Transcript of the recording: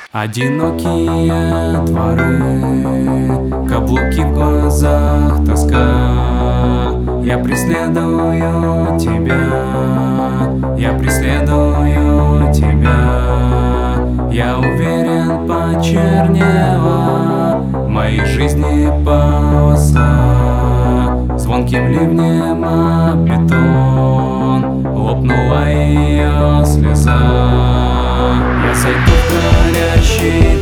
Одинокие дворы, каблуки в глазах, тоска. Я преследую тебя, я преследую тебя. Я уверен, почернела в моей жизни полоса. Звонким ливнем об бетон лопнула ее слеза. Я сойду в горячий